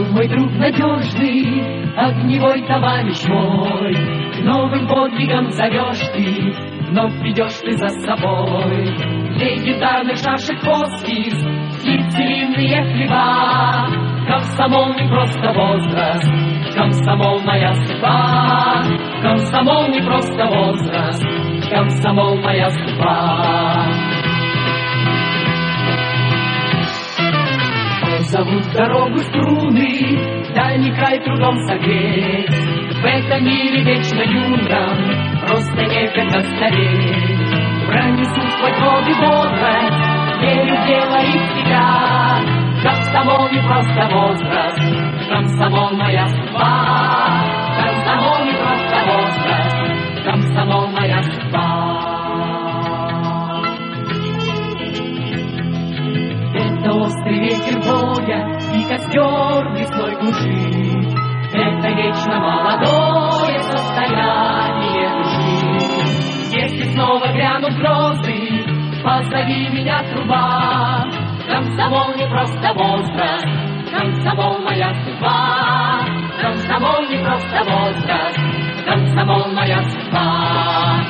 мой друг надежный, огневой товарищ мой, к новым подвигам зовешь ты, вновь ведешь ты за собой. Лей гитарных шашек хоспис, птицелинные хлеба, комсомол не просто возраст, комсомол моя судьба, комсомол не просто возраст, комсомол моя судьба. Зовут дорогу струны, дальний край трудом согреть, в этом мире вечно юном просто некогда стареть. Пронесу свой труд и бодрость, верю в дело и в тебя. Комсомол не просто возраст, комсомол моя судьба, комсомол не просто возраст, комсомол моя судьба. Это острый ветер боя и костер лесной глуши, это вечно молодое состояние души. Если снова грянут грозы, позови меня, труба. Комсомол не просто возраст, комсомол моя судьба, комсомол не просто возраст, комсомол моя судьба.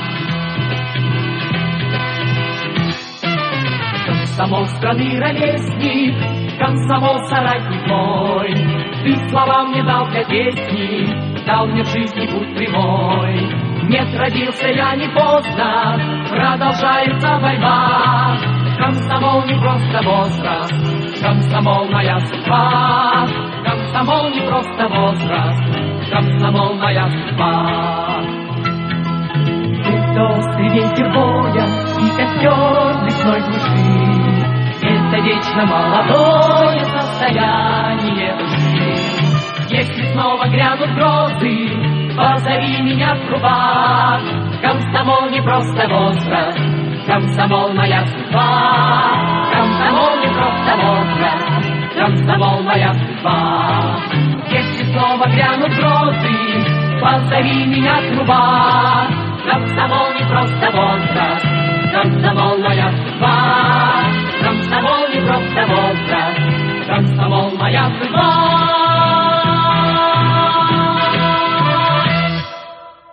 Комсомол страны ровесник, комсомол соратник мой, ты слова мне дал для песни, дал мне в жизни путь прямой. Нет, родился я не поздно, продолжается борьба. Комсомол не просто возраст, комсомол моя судьба, комсомол не просто возраст, комсомол моя судьба. Это острый ветер боя и костер лесной глуши, это вечно молодое состояние души. Если снова грянут грозы, позови меня, труба. Комсомол не просто возраст, комсомол моя судьба, комсомол не просто возраст, комсомол моя судьба. Если снова грянут грозы, позови меня, труба. Комсомол не просто возраст, комсомол моя судьба, комсомол не просто возраст, комсомол моя судьба.